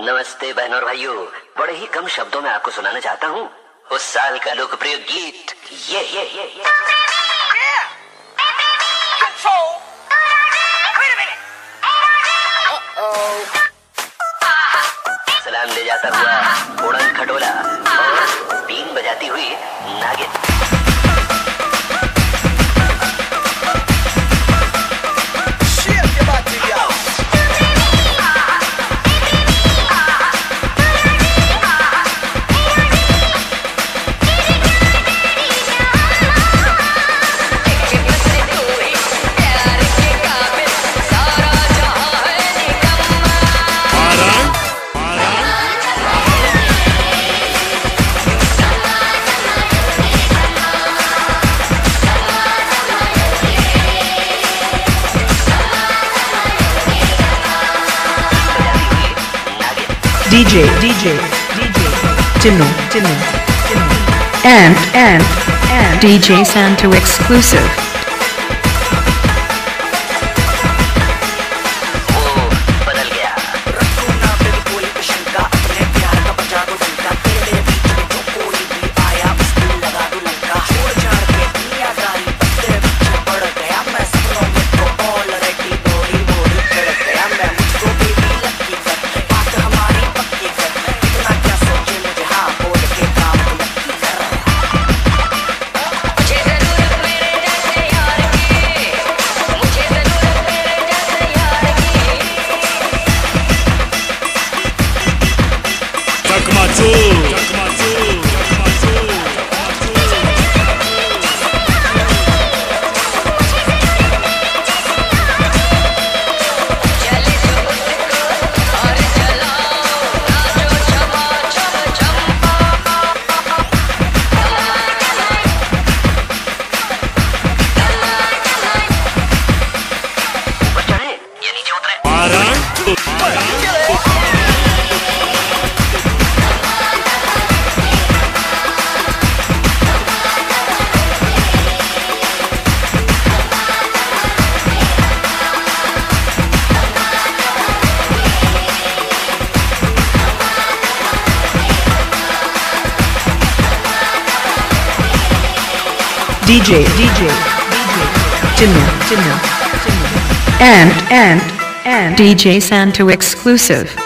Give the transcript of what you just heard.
नमस्ते बहन और भाइयों, बड़े ही कम शब्दों में आपको सुनाना चाहता हूँ उस साल का लोकप्रिय गीत ये। सलाम ले जाता हुआ उड़न खटोला और बीन बजाती हुई नागिन। DJ Chinu and DJ Santo exclusive. DJ Chinu and DJ Santo exclusive.